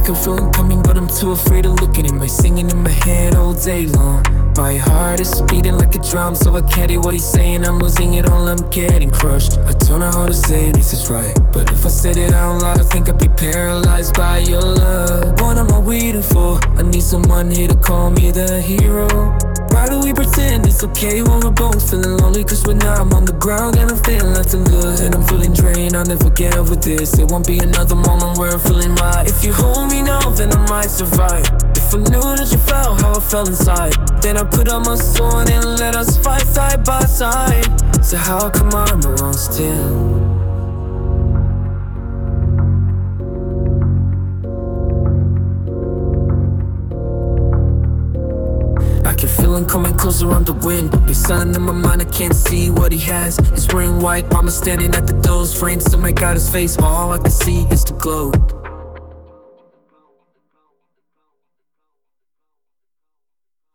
can feel him coming, but I'm too afraid of looking at him. He's singing in my head all day long. My heart is beating like a drum, so I can't hear what he's saying. I'm losing it all, I'm getting crushed. I don't know how to say this is right, but if I said it out loud, I think I'd be paralyzed by your love. What am I waiting for? I need someone here to call me the hero. Why do we pretend it's okay when we're both feeling lonely? Cause when I'm on the ground and I'm feeling nothing good, and I'm feeling drained, I'll never get over this. It won't be another moment where I'm feeling right. If you hold me now, then I might survive. If I knew that you felt how I felt inside, then I'd put up my sword and let us fight side by side. So how come I'm alone still? I can feel him coming closer on the wind. He's silent in my mind, I can't see what he has. He's wearing white, mama standing at the doors, framed so I got his face. All I can see is the glow.